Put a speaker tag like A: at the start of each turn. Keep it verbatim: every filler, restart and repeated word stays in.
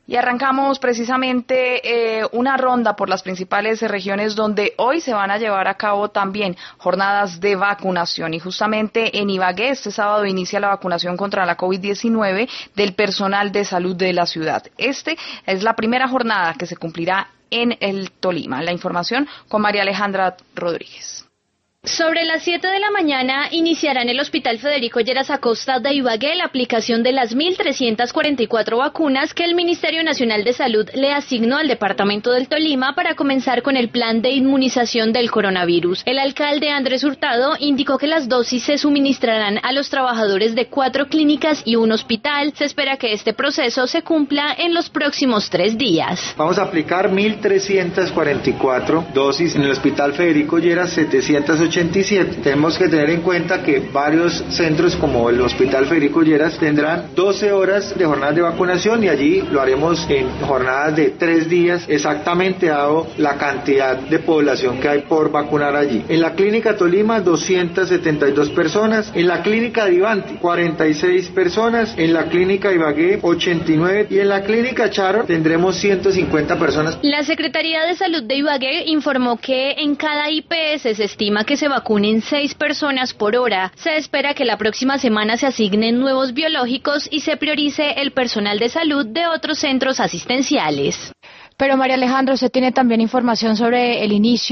A: Y arrancamos precisamente eh, una ronda por las principales regiones donde hoy se van a llevar a cabo también jornadas de vacunación. Y justamente en Ibagué este sábado inicia la vacunación contra la COVID diecinueve del personal de salud de la ciudad. Este es la primera jornada que se cumplirá en el Tolima. La información con María Alejandra Rodríguez.
B: Sobre las siete de la mañana iniciará en el Hospital Federico Lleras Acosta de Ibagué la aplicación de las mil trescientas cuarenta y cuatro vacunas que el Ministerio Nacional de Salud le asignó al departamento del Tolima para comenzar con el plan de inmunización del coronavirus. El alcalde Andrés Hurtado indicó que las dosis se suministrarán a los trabajadores de cuatro clínicas y un hospital. Se espera que este proceso se cumpla en los próximos tres días.
C: Vamos a aplicar mil trescientas cuarenta y cuatro dosis en el Hospital Federico Lleras, setecientas ochenta y siete. Tenemos que tener en cuenta que varios centros como el Hospital Federico Lleras tendrán doce horas de jornadas de vacunación y allí lo haremos en jornadas de tres días exactamente dado la cantidad de población que hay por vacunar allí. En la Clínica Tolima doscientas setenta y dos personas, en la Clínica Divanti cuarenta y seis personas, en la Clínica Ibagué ochenta y nueve y en la Clínica Charo tendremos ciento cincuenta personas.
B: La Secretaría de Salud de Ibagué informó que en cada I P S se estima que se vacunen seis personas por hora. Se espera que la próxima semana se asignen nuevos biológicos y se priorice el personal de salud de otros centros asistenciales.
D: Pero María Alejandra, usted tiene también información sobre el inicio